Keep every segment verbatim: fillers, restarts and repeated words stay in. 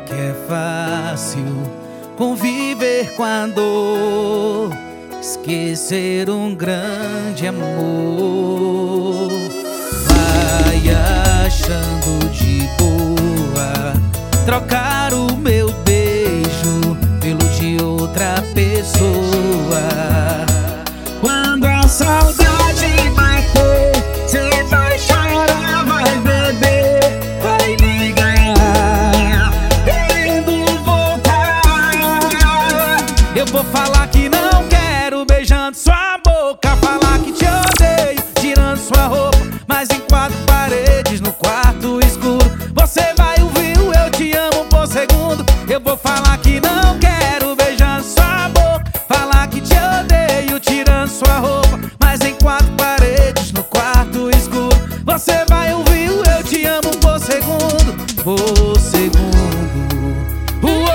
que é fácil conviver com a dor, esquecer um grande amor. Vai achando de boa trocar o meu beijo pelo de outra pessoa. Quando a saudade bater, cê vai chorar, vai beber, vai ligar, querendo voltar. Eu vou falar que não quero, beijando sua boca, falar que te odeio, tirando sua roupa, mas em quatro paredes, no quarto escuro, você vai ouvir o eu te amo por segundo. Eu vou falar que não quero, beijando sua boca, falar que te odeio, tirando sua roupa, mas em quatro paredes, no quarto escuro, você vai ouvir o eu te amo por segundo, por segundo. Uou!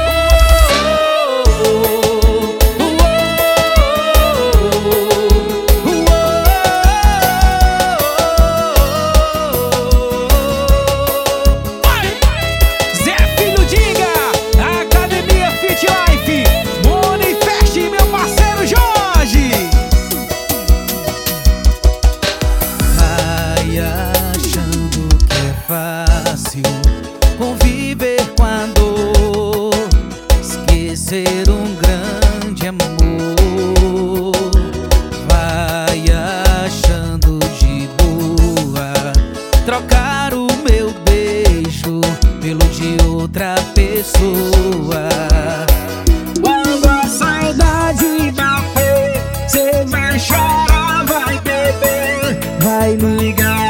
Fácil conviver com a dor, esquecer um grande amor. Vai achando de boa trocar o meu beijo pelo de outra pessoa. Quando a saudade bater, cê vai chorar, vai beber, vai ligar.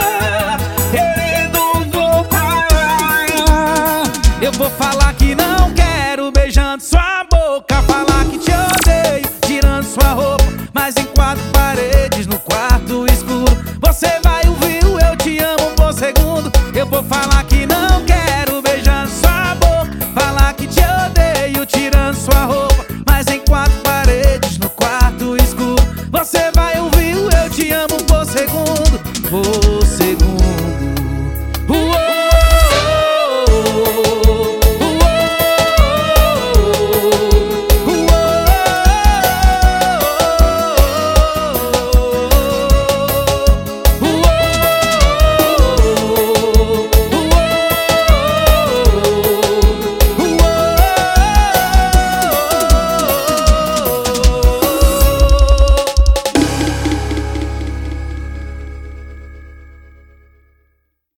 Eu vou falar que não quero, beijando sua boca, falar que te odeio, tirando sua roupa, mas em quatro paredes, no quarto escuro, você vai ouvir o eu te amo por segundo. Eu vou falar que